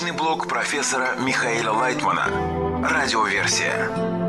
Научный блог профессора Михаила Лайтмана. Радиоверсия.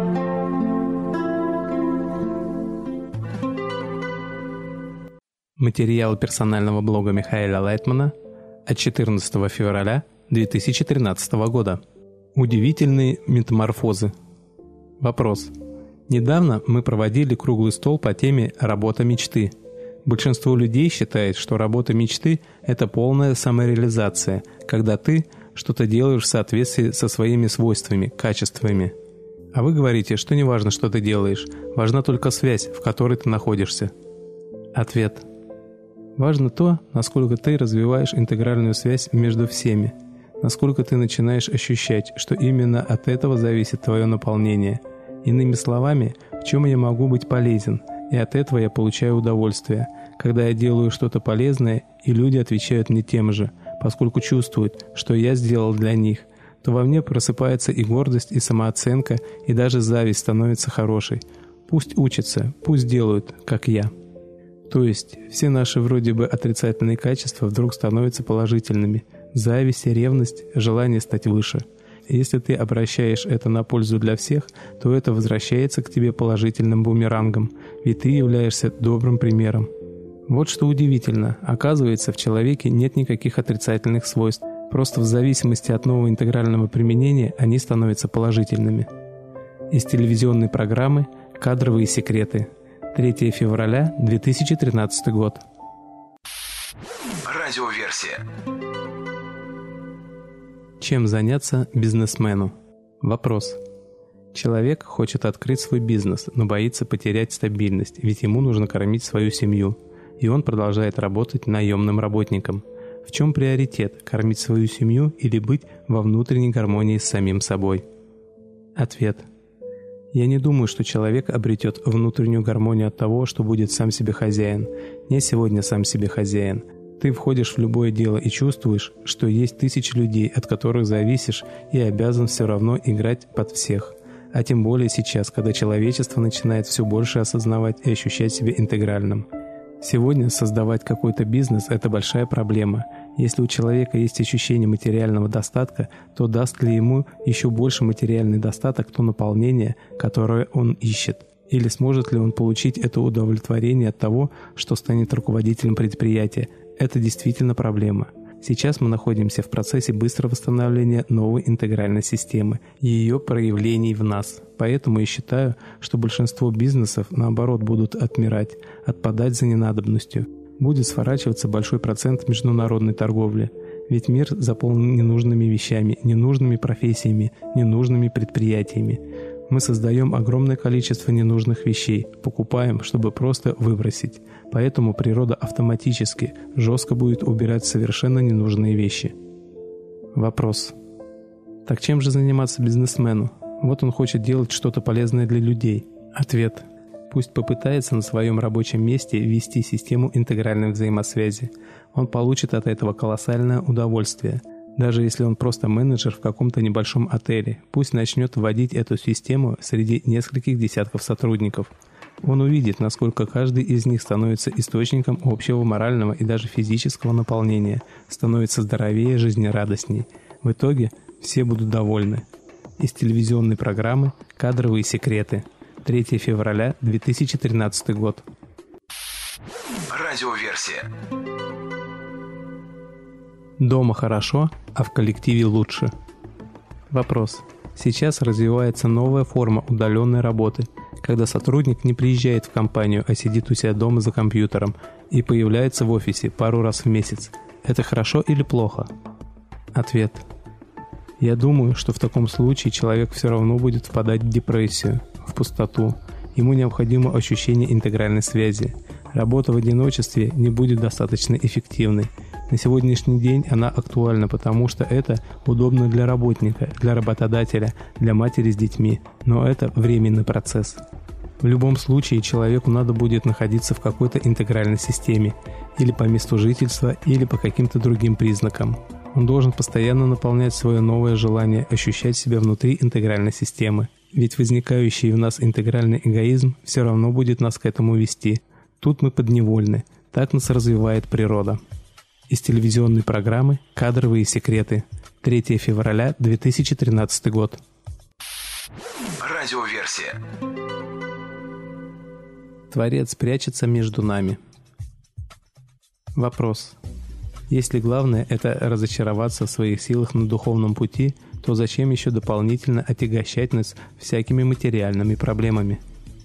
Материалы персонального блога Михаила Лайтмана от 14 февраля 2013 года. Удивительные метаморфозы. Вопрос. Недавно мы проводили круглый стол по теме «Работа мечты». Большинство людей считает, что работа мечты – это полная самореализация, когда ты что-то делаешь в соответствии со своими свойствами, качествами. А вы говорите, что не важно, что ты делаешь, важна только связь, в которой ты находишься. Ответ. Важно то, насколько ты развиваешь интегральную связь между всеми, насколько ты начинаешь ощущать, что именно от этого зависит твое наполнение. Иными словами, в чем я могу быть полезен, и от этого я получаю удовольствие, когда я делаю что-то полезное, и люди отвечают мне тем же, поскольку чувствуют, что я сделал для них, то во мне просыпается и гордость, и самооценка, и даже зависть становится хорошей. Пусть учатся, пусть делают, как я. То есть, все наши вроде бы отрицательные качества вдруг становятся положительными. Зависть, ревность, желание стать выше. Если ты обращаешь это на пользу для всех, то это возвращается к тебе положительным бумерангом, ведь ты являешься добрым примером. Вот что удивительно, оказывается, в человеке нет никаких отрицательных свойств, просто в зависимости от нового интегрального применения они становятся положительными. Из телевизионной программы «Кадровые секреты». 3 февраля 2013 год. Радиоверсия. Чем заняться бизнесмену? Вопрос. Человек хочет открыть свой бизнес, но боится потерять стабильность, ведь ему нужно кормить свою семью. И он продолжает работать наемным работником. В чем приоритет – кормить свою семью или быть во внутренней гармонии с самим собой? Ответ. Я не думаю, что человек обретет внутреннюю гармонию от того, что будет сам себе хозяин. Не сегодня сам себе хозяин. Ты входишь в любое дело и чувствуешь, что есть тысячи людей, от которых зависишь и обязан все равно играть под всех. А тем более сейчас, когда человечество начинает все больше осознавать и ощущать себя интегральным. Сегодня создавать какой-то бизнес – это большая проблема. Если у человека есть ощущение материального достатка, то даст ли ему еще больше материальный достаток то наполнение, которое он ищет? Или сможет ли он получить это удовлетворение от того, что станет руководителем предприятия? Это действительно проблема. Сейчас мы находимся в процессе быстрого восстановления новой интегральной системы и ее проявлений в нас. Поэтому я считаю, что большинство бизнесов, наоборот, будут отмирать, отпадать за ненадобностью. Будет сворачиваться большой процент международной торговли. Ведь мир заполнен ненужными вещами, ненужными профессиями, ненужными предприятиями. Мы создаем огромное количество ненужных вещей, покупаем, чтобы просто выбросить. Поэтому природа автоматически, жестко будет убирать совершенно ненужные вещи. Вопрос. Так чем же заниматься бизнесмену? Вот он хочет делать что-то полезное для людей. Ответ. Пусть попытается на своем рабочем месте ввести систему интегральной взаимосвязи. Он получит от этого колоссальное удовольствие. Даже если он просто менеджер в каком-то небольшом отеле, пусть начнет вводить эту систему среди нескольких десятков сотрудников. Он увидит, насколько каждый из них становится источником общего морального и даже физического наполнения, становится здоровее, жизнерадостней. В итоге все будут довольны. Из телевизионной программы «Кадровые секреты». 3 февраля 2013 год. Радиоверсия. Дома хорошо, а в коллективе лучше. Вопрос. Сейчас развивается новая форма удаленной работы, когда сотрудник не приезжает в компанию, а сидит у себя дома за компьютером и появляется в офисе пару раз в месяц. Это хорошо или плохо? Ответ. Я думаю, что в таком случае человек все равно будет впадать в депрессию, в пустоту. Ему необходимо ощущение интегральной связи. Работа в одиночестве не будет достаточно эффективной. На сегодняшний день она актуальна, потому что это удобно для работника, для работодателя, для матери с детьми. Но это временный процесс. В любом случае человеку надо будет находиться в какой-то интегральной системе, или по месту жительства, или по каким-то другим признакам. Он должен постоянно наполнять свое новое желание ощущать себя внутри интегральной системы. Ведь возникающий в нас интегральный эгоизм все равно будет нас к этому вести. Тут мы подневольны. Так нас развивает природа. Из телевизионной программы «Кадровые секреты». 3 февраля 2013 год. Радиоверсия. Творец прячется между нами. Вопрос. Если главное – это разочароваться в своих силах на духовном пути, то зачем еще дополнительно отягощать нас всякими материальными проблемами?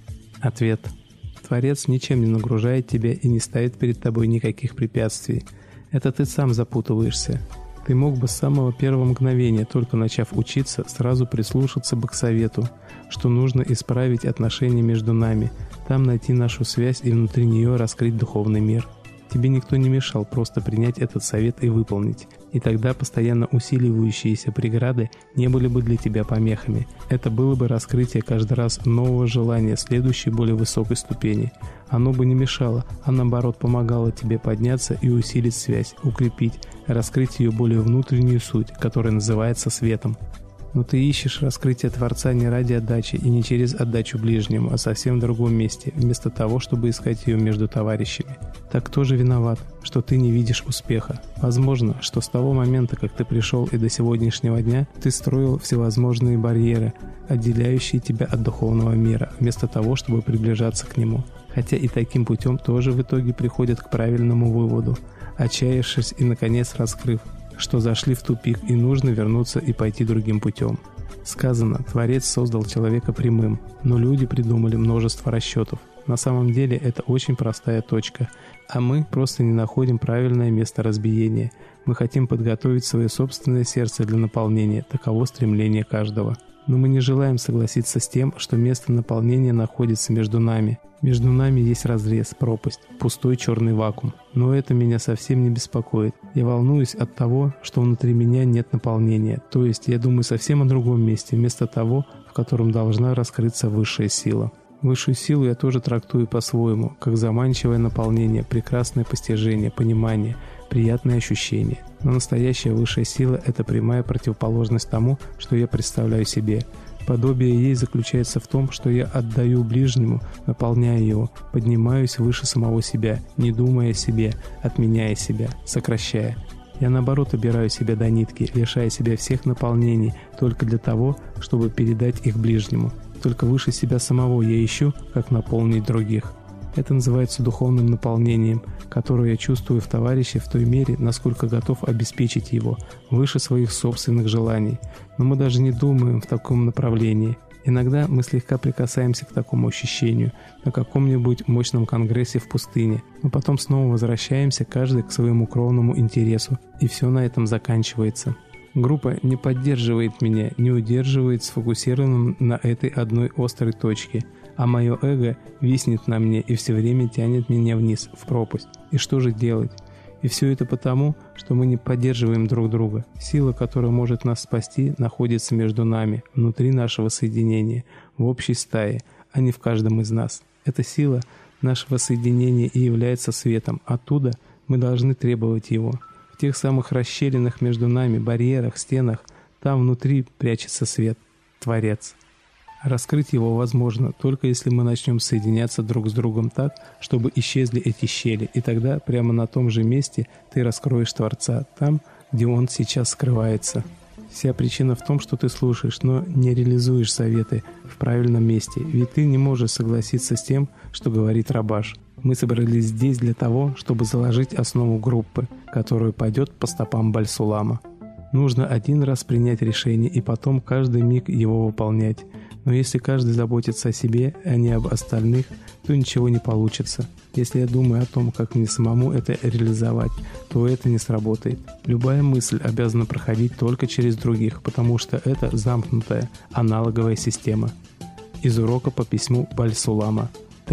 Ответ. Творец ничем не нагружает тебя и не ставит перед тобой никаких препятствий. Это ты сам запутываешься. Ты мог бы с самого первого мгновения, только начав учиться, сразу прислушаться бы к совету, что нужно исправить отношения между нами, там найти нашу связь и внутри нее раскрыть духовный мир. Тебе никто не мешал просто принять этот совет и выполнить. И тогда постоянно усиливающиеся преграды не были бы для тебя помехами. Это было бы раскрытие каждый раз нового желания следующей более высокой ступени. Оно бы не мешало, а наоборот помогало тебе подняться и усилить связь, укрепить, раскрыть ее более внутреннюю суть, которая называется светом. Но ты ищешь раскрытие Творца не ради отдачи и не через отдачу ближнему, а совсем в другом месте, вместо того, чтобы искать ее между товарищами. Так кто же виноват, что ты не видишь успеха? Возможно, что с того момента, как ты пришел и до сегодняшнего дня, ты строил всевозможные барьеры, отделяющие тебя от духовного мира, вместо того, чтобы приближаться к нему. Хотя и таким путем тоже в итоге приходят к правильному выводу, отчаявшись и наконец раскрыв, что зашли в тупик и нужно вернуться и пойти другим путем. Сказано, Творец создал человека прямым, но люди придумали множество расчетов. На самом деле это очень простая точка, а мы просто не находим правильное место разбиения. Мы хотим подготовить свое собственное сердце для наполнения, таково стремление каждого. Но мы не желаем согласиться с тем, что место наполнения находится между нами. Между нами есть разрез, пропасть, пустой черный вакуум. Но это меня совсем не беспокоит. Я волнуюсь от того, что внутри меня нет наполнения. То есть я думаю совсем о другом месте, вместо того, в котором должна раскрыться высшая сила. Высшую силу я тоже трактую по-своему, как заманчивое наполнение, прекрасное постижение, понимание, приятное ощущение. Но настоящая высшая сила – это прямая противоположность тому, что я представляю себе. Подобие ей заключается в том, что я отдаю ближнему, наполняя его, поднимаюсь выше самого себя, не думая о себе, отменяя себя, сокращая. Я наоборот обираю себя до нитки, лишая себя всех наполнений только для того, чтобы передать их ближнему. Только выше себя самого я ищу, как наполнить других. Это называется духовным наполнением, которое я чувствую в товарище в той мере, насколько готов обеспечить его, выше своих собственных желаний. Но мы даже не думаем в таком направлении. Иногда мы слегка прикасаемся к такому ощущению на каком-нибудь мощном конгрессе в пустыне, но потом снова возвращаемся каждый к своему кровному интересу, и все на этом заканчивается. Группа не поддерживает меня, не удерживает сфокусированным на этой одной острой точке, а мое эго виснет на мне и все время тянет меня вниз, в пропасть. И что же делать? И все это потому, что мы не поддерживаем друг друга. Сила, которая может нас спасти, находится между нами, внутри нашего соединения, в общей стае, а не в каждом из нас. Эта сила нашего соединения и является светом. Оттуда мы должны требовать его. В тех самых расщелинах между нами, барьерах, стенах, там внутри прячется свет, Творец. Раскрыть его возможно только если мы начнем соединяться друг с другом так, чтобы исчезли эти щели, и тогда прямо на том же месте ты раскроешь Творца, там, где он сейчас скрывается. Вся причина в том, что ты слушаешь, но не реализуешь советы в правильном месте, ведь ты не можешь согласиться с тем, что говорит Рабаш. Мы собрались здесь для того, чтобы заложить основу группы, которая пойдет по стопам Баль-Сулама. Нужно один раз принять решение и потом каждый миг его выполнять. Но если каждый заботится о себе, а не об остальных, то ничего не получится. Если я думаю о том, как мне самому это реализовать, то это не сработает. Любая мысль обязана проходить только через других, потому что это замкнутая, аналоговая система. Из урока по письму Баль-Сулама.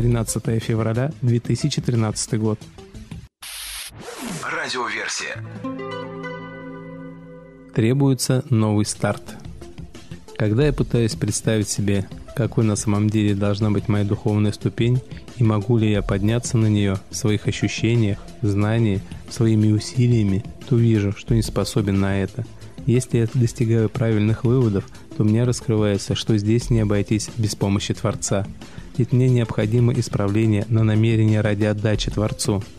13 февраля 2013 год. Радиоверсия. Требуется новый старт. Когда я пытаюсь представить себе, какой на самом деле должна быть моя духовная ступень, и могу ли я подняться на нее в своих ощущениях, знании, своими усилиями, то вижу, что не способен на это. Если я достигаю правильных выводов, то мне раскрывается, что здесь не обойтись без помощи Творца. Ведь мне необходимо исправление на намерение ради отдачи Творцу.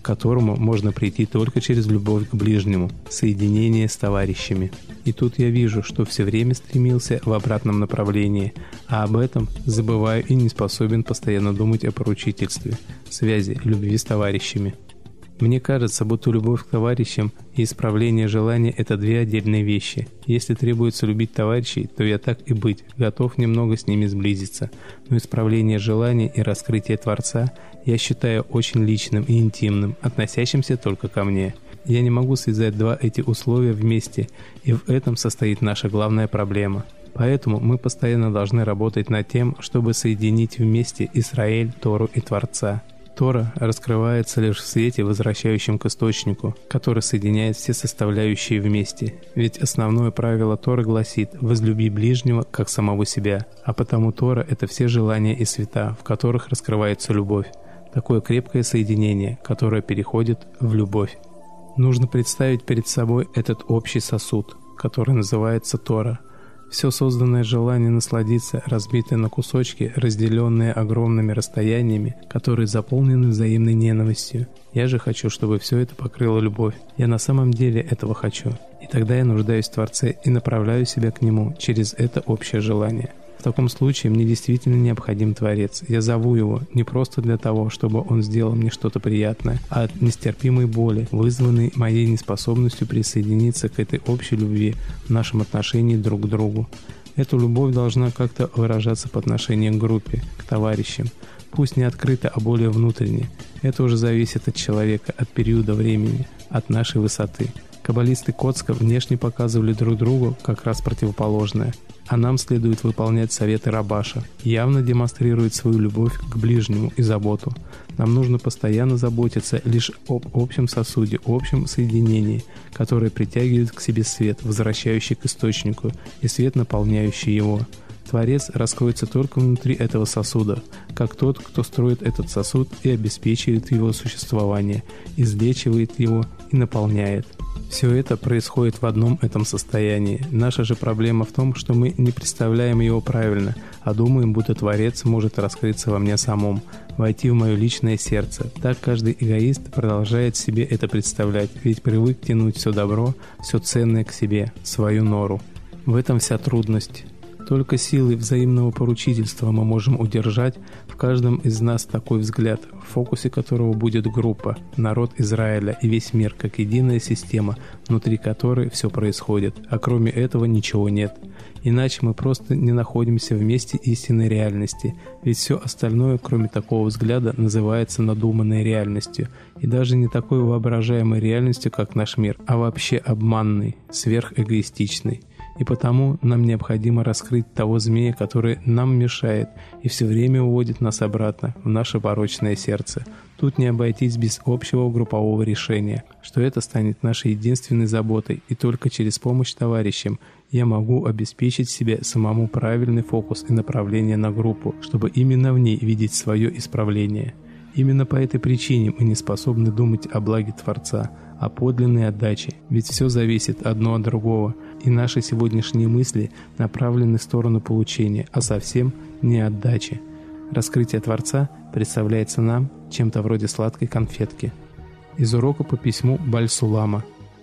которому можно прийти только через любовь к ближнему, соединение с товарищами. И тут я вижу, что все время стремился в обратном направлении, а об этом забываю и не способен постоянно думать о поручительстве, связи, любви с товарищами. Мне кажется, будто любовь к товарищам и исправление желания – это две отдельные вещи. Если требуется любить товарищей, то я так и быть, готов немного с ними сблизиться. Но исправление желания и раскрытие Творца я считаю очень личным и интимным, относящимся только ко мне. Я не могу связать два эти условия вместе, и в этом состоит наша главная проблема. Поэтому мы постоянно должны работать над тем, чтобы соединить вместе Исраэль, Тору и Творца. Тора раскрывается лишь в свете, возвращающем к источнику, который соединяет все составляющие вместе. Ведь основное правило Торы гласит «возлюби ближнего, как самого себя», а потому Тора – это все желания и света, в которых раскрывается любовь. Такое крепкое соединение, которое переходит в любовь. Нужно представить перед собой этот общий сосуд, который называется Тора. Все созданное желание насладиться, разбитое на кусочки, разделенные огромными расстояниями, которые заполнены взаимной ненавистью. Я же хочу, чтобы все это покрыло любовь. Я на самом деле этого хочу. И тогда я нуждаюсь в Творце и направляю себя к Нему через это общее желание. В таком случае мне действительно необходим Творец. Я зову Его не просто для того, чтобы Он сделал мне что-то приятное, а от нестерпимой боли, вызванной моей неспособностью присоединиться к этой общей любви в нашем отношении друг к другу. Эта любовь должна как-то выражаться по отношению к группе, к товарищам. Пусть не открыто, а более внутренне. Это уже зависит от человека, от периода времени, от нашей высоты. Каббалисты Коцка внешне показывали друг другу как раз противоположное. А нам следует выполнять советы Рабаша, явно демонстрирует свою любовь к ближнему и заботу. Нам нужно постоянно заботиться лишь об общем сосуде, общем соединении, которое притягивает к себе свет, возвращающий к источнику, и свет, наполняющий его. Творец раскроется только внутри этого сосуда, как тот, кто строит этот сосуд и обеспечивает его существование, излечивает его и наполняет. Все это происходит в одном этом состоянии. Наша же проблема в том, что мы не представляем его правильно, а думаем, будто Творец может раскрыться во мне самом, войти в мое личное сердце. Так каждый эгоист продолжает себе это представлять, ведь привык тянуть все добро, все ценное к себе, в свою нору. В этом вся трудность. Только силой взаимного поручительства мы можем удержать в каждом из нас такой взгляд, в фокусе которого будет группа, народ Израиля и весь мир, как единая система, внутри которой все происходит, а кроме этого ничего нет. Иначе мы просто не находимся в месте истинной реальности, ведь все остальное, кроме такого взгляда, называется надуманной реальностью, и даже не такой воображаемой реальностью, как наш мир, а вообще обманной, сверхэгоистичной. И потому нам необходимо раскрыть того змея, который нам мешает и все время уводит нас обратно в наше порочное сердце. Тут не обойтись без общего группового решения, что это станет нашей единственной заботой, и только через помощь товарищам я могу обеспечить себе самому правильный фокус и направление на группу, чтобы именно в ней видеть свое исправление. Именно по этой причине мы не способны думать о благе Творца, о подлинной отдаче, ведь все зависит одно от другого, и наши сегодняшние мысли направлены в сторону получения, а совсем не отдачи. Раскрытие Творца представляется нам чем-то вроде сладкой конфетки. Из урока по письму Баль-Сулама,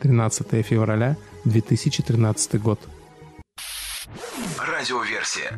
13 февраля 2013 год. Радиоверсия.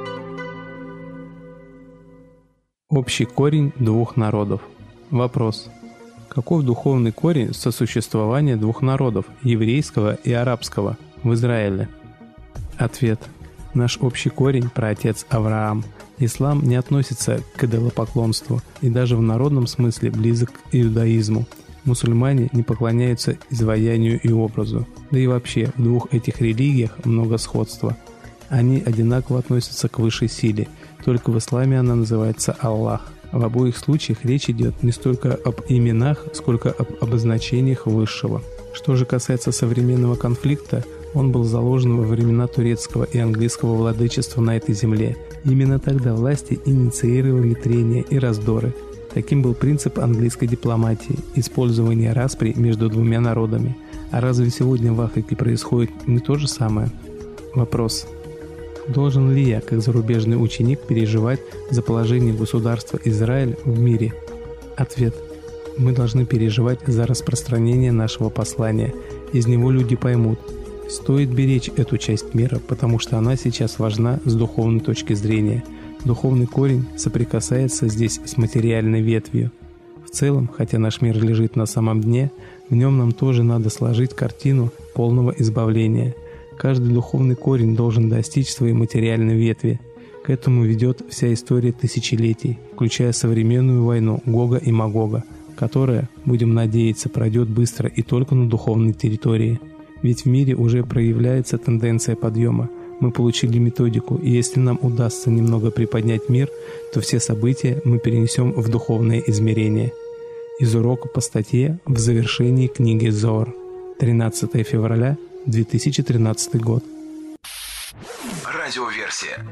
Общий корень двух народов. Вопрос. Каков духовный корень сосуществования двух народов, еврейского и арабского, в Израиле? Ответ. Наш общий корень – праотец Авраам. Ислам не относится к идолопоклонству и даже в народном смысле близок к иудаизму. Мусульмане не поклоняются изваянию и образу. Да и вообще в двух этих религиях много сходства. Они одинаково относятся к высшей силе, только в исламе она называется Аллах. В обоих случаях речь идет не столько об именах, сколько об обозначениях высшего. Что же касается современного конфликта, он был заложен во времена турецкого и английского владычества на этой земле. Именно тогда власти инициировали трения и раздоры. Таким был принцип английской дипломатии – использование распри между двумя народами. А разве сегодня в Африке происходит не то же самое? Вопрос. Должен ли я, как зарубежный ученик, переживать за положение государства Израиль в мире? Ответ. Мы должны переживать за распространение нашего послания. Из него люди поймут. Стоит беречь эту часть мира, потому что она сейчас важна с духовной точки зрения. Духовный корень соприкасается здесь с материальной ветвью. В целом, хотя наш мир лежит на самом дне, в нем нам тоже надо сложить картину полного избавления. Каждый духовный корень должен достичь своей материальной ветви. К этому ведет вся история тысячелетий, включая современную войну Гога и Магога, которая, будем надеяться, пройдет быстро и только на духовной территории. Ведь в мире уже проявляется тенденция подъема. Мы получили методику, и если нам удастся немного приподнять мир, то все события мы перенесем в духовное измерение. Из урока по статье в завершении книги Зоар. 13 февраля 2013 год. Радиоверсия.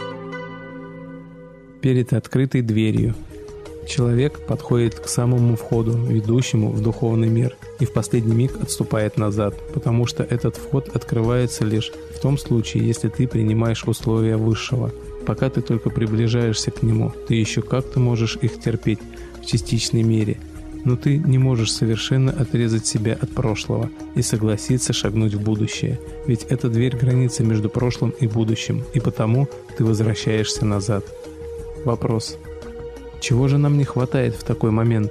Перед открытой дверью. Человек подходит к самому входу, ведущему в духовный мир, и в последний миг отступает назад, потому что этот вход открывается лишь в том случае, если ты принимаешь условия Высшего. Пока ты только приближаешься к нему, ты еще как-то можешь их терпеть в частичной мере, но ты не можешь совершенно отрезать себя от прошлого и согласиться шагнуть в будущее, ведь это дверь границы между прошлым и будущим, и потому ты возвращаешься назад. Вопрос. Чего же нам не хватает в такой момент?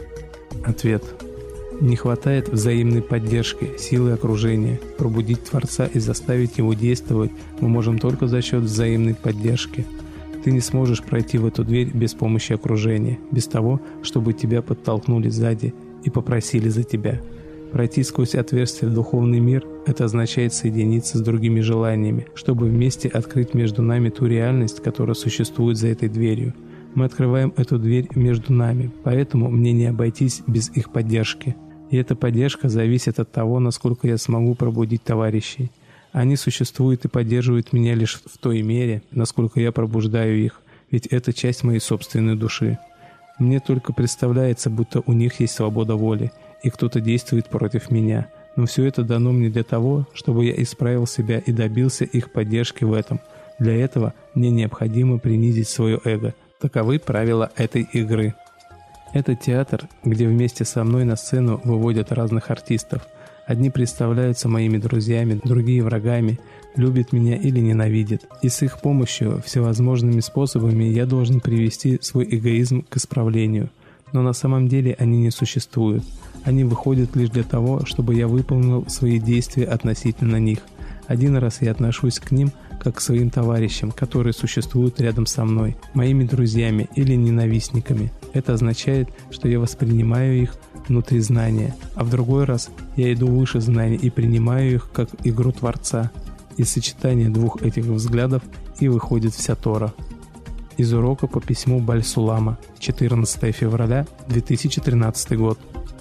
Ответ. Не хватает взаимной поддержки, силы окружения. Пробудить Творца и заставить его действовать мы можем только за счет взаимной поддержки. Ты не сможешь пройти в эту дверь без помощи окружения, без того, чтобы тебя подтолкнули сзади и попросили за тебя. Пройти сквозь отверстие в духовный мир – это означает соединиться с другими желаниями, чтобы вместе открыть между нами ту реальность, которая существует за этой дверью. Мы открываем эту дверь между нами, поэтому мне не обойтись без их поддержки. И эта поддержка зависит от того, насколько я смогу пробудить товарищей. Они существуют и поддерживают меня лишь в той мере, насколько я пробуждаю их, ведь это часть моей собственной души. Мне только представляется, будто у них есть свобода воли, и кто-то действует против меня. Но все это дано мне для того, чтобы я исправил себя и добился их поддержки в этом. Для этого мне необходимо принизить свое эго. Таковы правила этой игры. Это театр, где вместе со мной на сцену выводят разных артистов. Одни представляются моими друзьями, другие врагами, любят меня или ненавидят. И с их помощью, всевозможными способами я должен привести свой эгоизм к исправлению. Но на самом деле они не существуют. Они выходят лишь для того, чтобы я выполнил свои действия относительно них. Один раз я отношусь к ним как к своим товарищам, которые существуют рядом со мной, моими друзьями или ненавистниками. Это означает, что я воспринимаю их внутри знания, а в другой раз я иду выше знаний и принимаю их как игру Творца. Из сочетания двух этих взглядов и выходит вся Тора. Из урока по письму Баль-Сулама, 14 февраля 2013 год.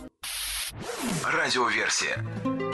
Радиоверсия.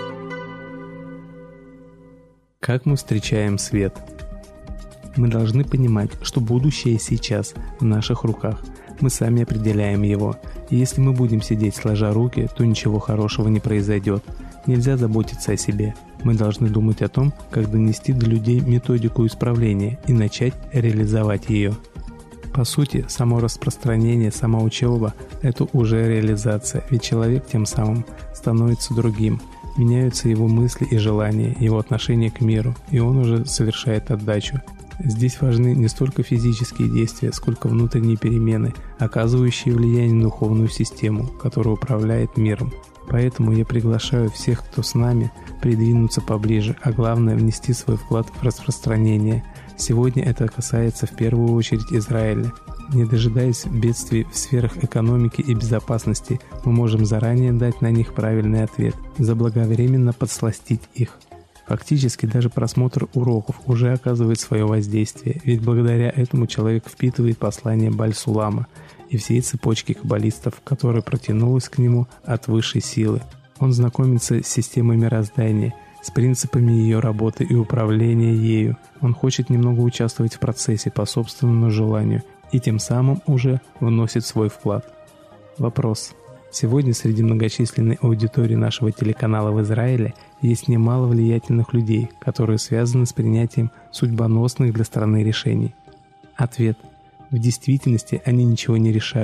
Как мы встречаем свет? Мы должны понимать, что будущее сейчас в наших руках. Мы сами определяем его. И если мы будем сидеть сложа руки, то ничего хорошего не произойдет. Нельзя заботиться о себе. Мы должны думать о том, как донести до людей методику исправления и начать реализовать ее. По сути, само распространение, сама учеба – это уже реализация, ведь человек тем самым становится другим. Меняются его мысли и желания, его отношение к миру, и он уже совершает отдачу. Здесь важны не столько физические действия, сколько внутренние перемены, оказывающие влияние на духовную систему, которая управляет миром. Поэтому я приглашаю всех, кто с нами, придвинуться поближе, а главное внести свой вклад в распространение. Сегодня это касается в первую очередь Израиля. Не дожидаясь бедствий в сферах экономики и безопасности, мы можем заранее дать на них правильный ответ, заблаговременно подсластить их. Фактически даже просмотр уроков уже оказывает свое воздействие, ведь благодаря этому человек впитывает послание Баль-Сулама и всей цепочки каббалистов, которая протянулась к нему от высшей силы. Он знакомится с системой мироздания, с принципами ее работы и управления ею. Он хочет немного участвовать в процессе по собственному желанию и тем самым уже вносит свой вклад. Вопрос. Сегодня среди многочисленной аудитории нашего телеканала в Израиле есть немало влиятельных людей, которые связаны с принятием судьбоносных для страны решений. Ответ. В действительности они ничего не решают.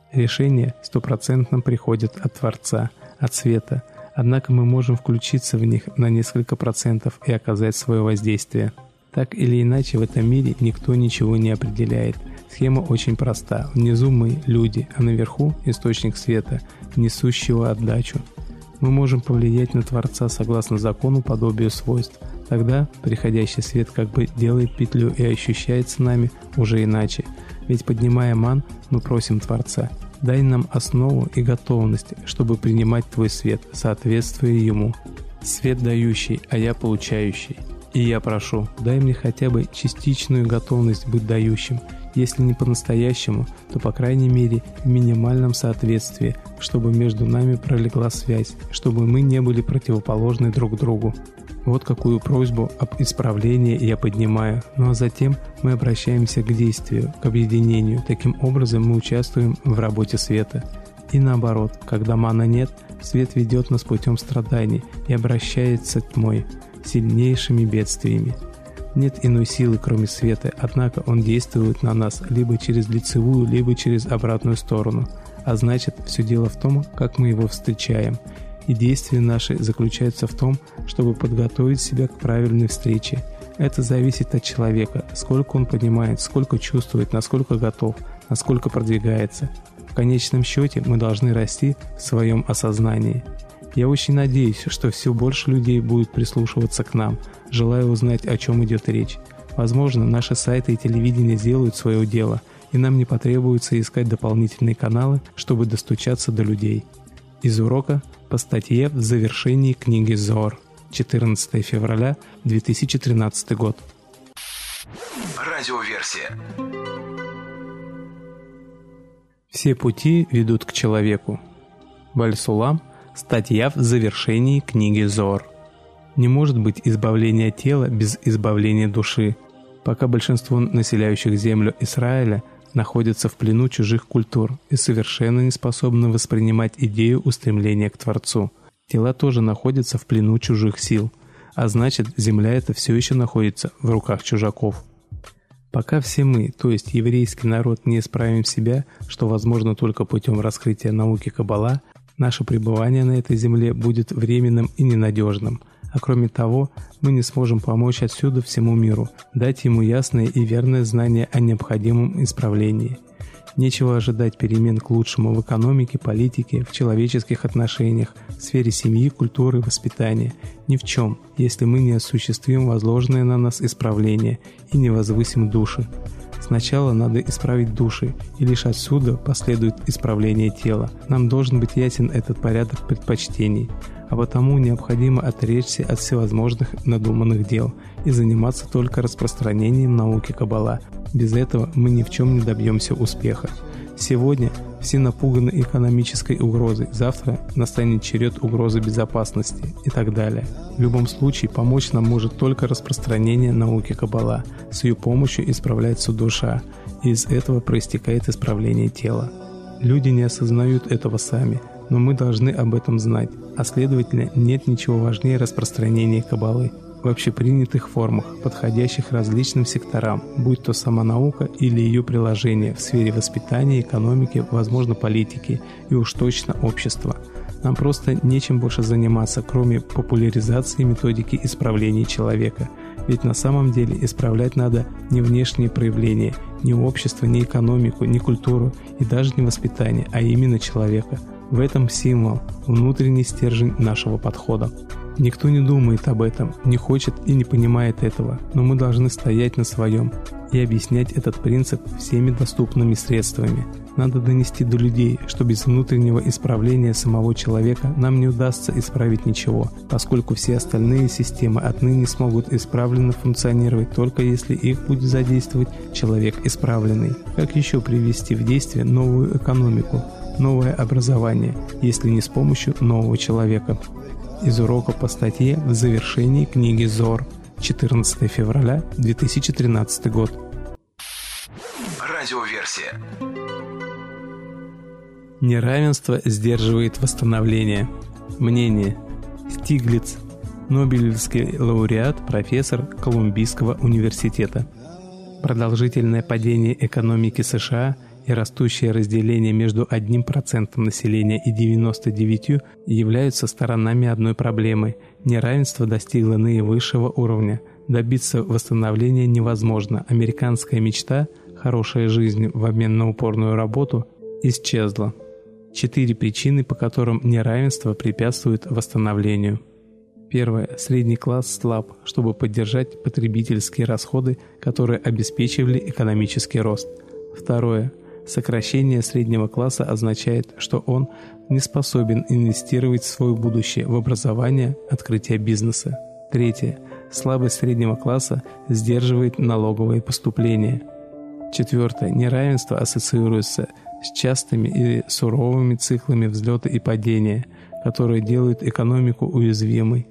Решение стопроцентно приходит от Творца, от света, однако мы можем включиться в них на несколько процентов и оказать свое воздействие. Так или иначе, в этом мире никто ничего не определяет. Схема очень проста. Внизу мы – люди, а наверху – источник света, несущего отдачу. Мы можем повлиять на Творца согласно закону подобию свойств. Тогда приходящий свет как бы делает петлю и ощущается нами уже иначе. Ведь поднимая ман, мы просим Творца: дай нам основу и готовность, чтобы принимать Твой свет, соответствуя ему. Свет дающий, а я получающий. И я прошу, дай мне хотя бы частичную готовность быть дающим, если не по-настоящему, то по крайней мере в минимальном соответствии, чтобы между нами пролегла связь, чтобы мы не были противоположны друг другу. Вот какую просьбу об исправлении я поднимаю, ну а затем мы обращаемся к действию, к объединению. Таким образом мы участвуем в работе света. И наоборот, когда мана нет, свет ведет нас путем страданий и обращается тьмой, сильнейшими бедствиями. Нет иной силы, кроме света, однако он действует на нас либо через лицевую, либо через обратную сторону. А значит, все дело в том, как мы его встречаем. И действия наши заключаются в том, чтобы подготовить себя к правильной встрече. Это зависит от человека, сколько он понимает, сколько чувствует, насколько готов, насколько продвигается. В конечном счете мы должны расти в своем осознании. Я очень надеюсь, что все больше людей будет прислушиваться к нам, желая узнать, о чем идет речь. Возможно, наши сайты и телевидение сделают свое дело, и нам не потребуется искать дополнительные каналы, чтобы достучаться до людей. Из урока по статье в завершении книги Зоар. 14 февраля 2013 год. Радиоверсия. Все пути ведут к человеку. Баль-Сулам. Статья в завершении книги Зоар. Не может быть избавления тела без избавления души. Пока большинство населяющих землю Израиля находятся в плену чужих культур и совершенно не способны воспринимать идею устремления к Творцу, тела тоже находятся в плену чужих сил, а значит, земля эта все еще находится в руках чужаков. Пока все мы, то есть еврейский народ, не исправим себя, что возможно только путем раскрытия науки Каббала, наше пребывание на этой земле будет временным и ненадежным, а кроме того, мы не сможем помочь отсюда всему миру, дать ему ясное и верное знание о необходимом исправлении. Нечего ожидать перемен к лучшему в экономике, политике, в человеческих отношениях, в сфере семьи, культуры, воспитания. Ни в чем, если мы не осуществим возложенное на нас исправление и не возвысим души. Сначала надо исправить души, и лишь отсюда последует исправление тела. Нам должен быть ясен этот порядок предпочтений, а потому необходимо отречься от всевозможных надуманных дел и заниматься только распространением науки Каббала. Без этого мы ни в чем не добьемся успеха. Сегодня все напуганы экономической угрозой, завтра настанет черед угрозы безопасности и так далее. В любом случае помочь нам может только распространение науки Каббала. С ее помощью исправляется душа, и из этого проистекает исправление тела. Люди не осознают этого сами, но мы должны об этом знать, а следовательно нет ничего важнее распространения Каббалы в общепринятых формах, подходящих различным секторам, будь то сама наука или ее приложение в сфере воспитания, экономики, возможно, политики и уж точно общества. Нам просто нечем больше заниматься, кроме популяризации методики исправления человека. Ведь на самом деле исправлять надо не внешние проявления, не общество, не экономику, не культуру и даже не воспитание, а именно человека. В этом символ, внутренний стержень нашего подхода. Никто не думает об этом, не хочет и не понимает этого, но мы должны стоять на своем и объяснять этот принцип всеми доступными средствами. Надо донести до людей, что без внутреннего исправления самого человека нам не удастся исправить ничего, поскольку все остальные системы отныне смогут исправленно функционировать только если их будет задействовать человек исправленный. Как еще привести в действие новую экономику, новое образование, если не с помощью нового человека? Из урока по статье в завершении книги Зоар. 14 февраля 2013 год. Радиоверсия. Неравенство сдерживает восстановление. Мнение. Стиглиц, Нобелевский лауреат, профессор Колумбийского университета. Продолжительное падение экономики США и растущее разделение между 1% населения и 99% являются сторонами одной проблемы. Неравенство достигло наивысшего уровня. Добиться восстановления невозможно. Американская мечта «хорошая жизнь в обмен на упорную работу» исчезла. 4 причины, по которым неравенство препятствует восстановлению. Первое. Средний класс слаб, чтобы поддержать потребительские расходы, которые обеспечивали экономический рост. Второе. Сокращение среднего класса означает, что он не способен инвестировать в свое будущее, в образование, открытие бизнеса. Третье. Слабость среднего класса сдерживает налоговые поступления. Четвертое. Неравенство ассоциируется с частыми и суровыми циклами взлета и падения, которые делают экономику уязвимой.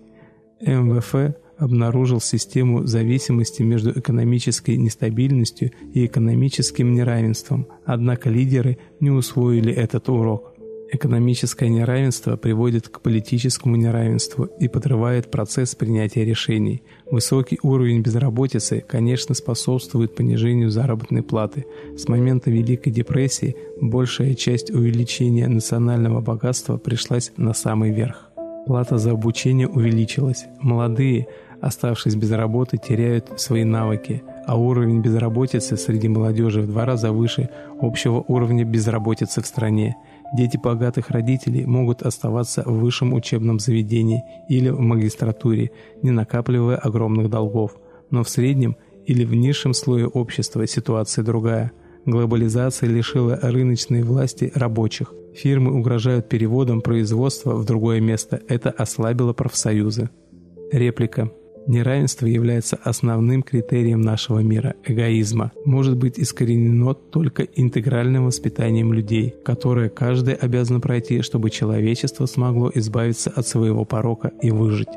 МВФ обнаружил систему зависимости между экономической нестабильностью и экономическим неравенством, однако лидеры не усвоили этот урок. Экономическое неравенство приводит к политическому неравенству и подрывает процесс принятия решений. Высокий уровень безработицы, конечно, способствует понижению заработной платы. С момента Великой депрессии большая часть увеличения национального богатства пришлась на самый верх. Плата за обучение увеличилась. Молодые, оставшись без работы, теряют свои навыки, а уровень безработицы среди молодежи в 2 раза выше общего уровня безработицы в стране. Дети богатых родителей могут оставаться в высшем учебном заведении или в магистратуре, не накапливая огромных долгов. Но в среднем или в низшем слое общества ситуация другая. Глобализация лишила рыночной власти рабочих. Фирмы угрожают переводом производства в другое место. Это ослабило профсоюзы. Реплика. Неравенство является основным критерием нашего мира, эгоизма. Может быть искоренено только интегральным воспитанием людей, которое каждый обязан пройти, чтобы человечество смогло избавиться от своего порока и выжить.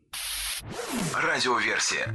Радиоверсия.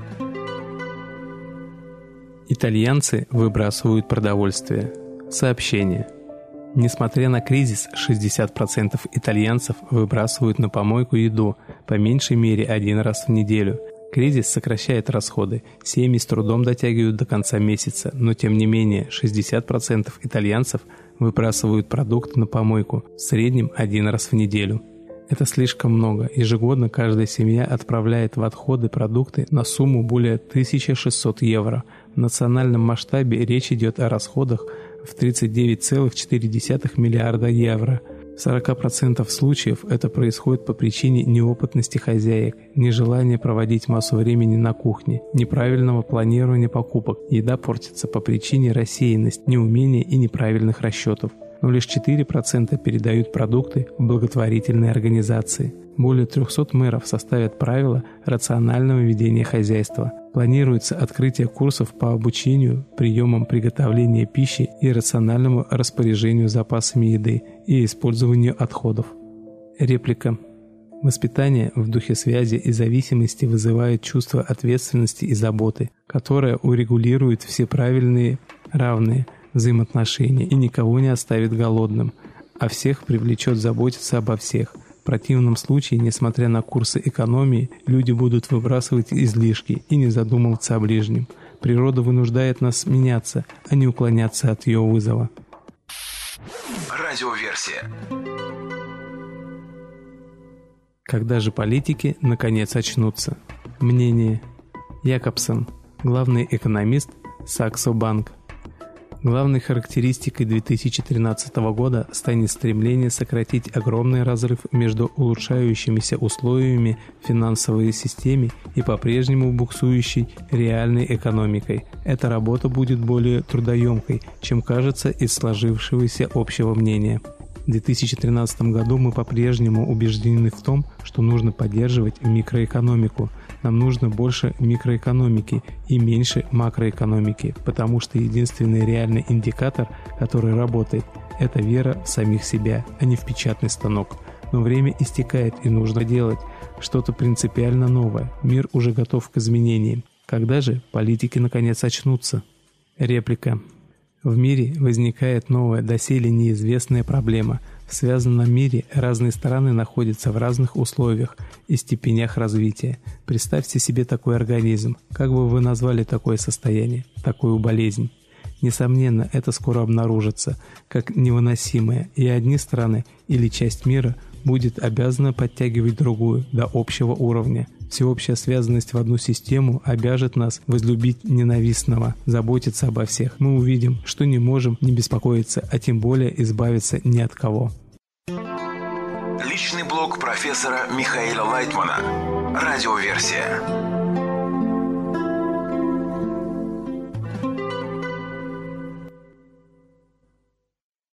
Итальянцы выбрасывают продовольствие. Сообщение. Несмотря на кризис, 60% итальянцев выбрасывают на помойку еду по меньшей мере 1 раз в неделю. Кризис сокращает расходы, семьи с трудом дотягивают до конца месяца, но тем не менее 60% итальянцев выбрасывают продукты на помойку, в среднем 1 раз в неделю. Это слишком много. Ежегодно каждая семья отправляет в отходы продукты на сумму более 1600 евро. В национальном масштабе речь идет о расходах в 39,4 миллиарда евро. В 40% случаев это происходит по причине неопытности хозяек, нежелания проводить массу времени на кухне, неправильного планирования покупок. Еда портится по причине рассеянности, неумения и неправильных расчетов. Но лишь 4% передают продукты в благотворительные организации. Более 300 мэров составят правила рационального ведения хозяйства. Планируется открытие курсов по обучению приемам приготовления пищи и рациональному распоряжению запасами еды и использованию отходов. Реплика. Воспитание в духе связи и зависимости вызывает чувство ответственности и заботы, которое урегулирует все правильные, равные взаимоотношения и никого не оставит голодным, а всех привлечет заботиться обо всех. В противном случае, несмотря на курсы экономии, люди будут выбрасывать излишки и не задумываться о ближнем. Природа вынуждает нас меняться, а не уклоняться от ее вызова. Радиоверсия. Когда же политики наконец очнутся? Мнение. Якобсон, главный экономист Saxo Bank. Главной характеристикой 2013 года станет стремление сократить огромный разрыв между улучшающимися условиями финансовой системы и по-прежнему буксующей реальной экономикой. Эта работа будет более трудоемкой, чем кажется из сложившегося общего мнения. В 2013 году мы по-прежнему убеждены в том, что нужно поддерживать микроэкономику. Нам нужно больше микроэкономики и меньше макроэкономики, потому что единственный реальный индикатор, который работает, это вера в самих себя, а не в печатный станок. Но время истекает, и нужно делать что-то принципиально новое. Мир уже готов к изменениям. Когда же политики наконец очнутся? Реплика. В мире возникает новая, доселе неизвестная проблема. В связанном мире разные страны находятся в разных условиях и степенях развития. Представьте себе такой организм. Как бы вы назвали такое состояние, такую болезнь? Несомненно, это скоро обнаружится как невыносимое, и одни страны или часть мира будет обязана подтягивать другую до общего уровня. Всеобщая связанность в одну систему обяжет нас возлюбить ненавистного, заботиться обо всех. Мы увидим, что не можем не беспокоиться, а тем более избавиться ни от кого. Личный блог профессора Михаила Лайтмана. Радиоверсия.